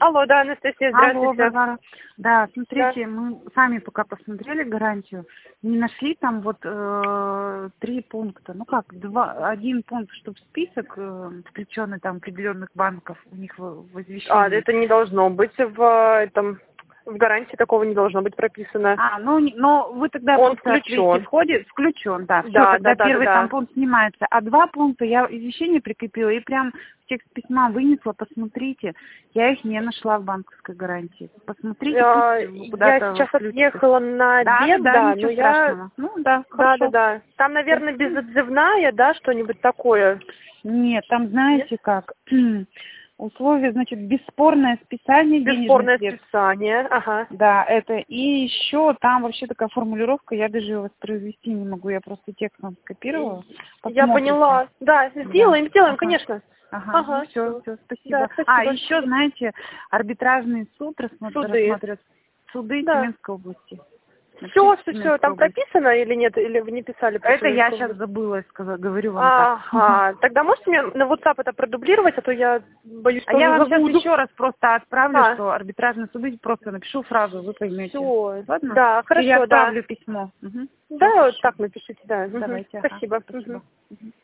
Алло, да, Анастасия, Алло, здравствуйте. Варвара. Да, смотрите, мы сами пока посмотрели гарантию, не нашли там вот 3 пункта. Ну как, один пункт, чтобы список включенный там определенных банков у них в извещении. Это не должно быть в гарантии такого не должно быть прописано. Но вы тогда Он просто ответите, включен. включен, да. Все, Да, тогда да. первый там пункт снимается. А 2 пункта я извещение прикрепила и прям в текст письма вынесла, посмотрите. Я их не нашла в банковской гарантии. Посмотрите, пусть куда-то Я сейчас включите. отъехала на обед, Да, но ничего страшного. Ну да, хорошо. Да. Там, наверное, безотзывная, да, что-нибудь такое. Нет, там знаете как? Условия, значит, бесспорное списание Бесспорное денежных средств. списание, ага. Да, это. И еще там вообще такая формулировка, я даже ее воспроизвести не могу, я просто текстом скопировала. Я Посмотрите. поняла. Да, сделаем, Ага. конечно. Ну все, спасибо. Да, спасибо. Еще, знаете, арбитражный суд рассмотрят суды Да. Тюменской области. Все, там прописано или нет? Или вы не писали? Это я сейчас забыла, говорю вам так. Тогда можете мне на WhatsApp это продублировать, а то я боюсь, что я вам забуду. сейчас еще раз просто отправлю, что арбитражные суды, просто напишу фразу, вы поймете. Все, Ладно? да, хорошо, я отправлю письмо. Да, вот так напишите, да. Давайте. Спасибо. Спасибо.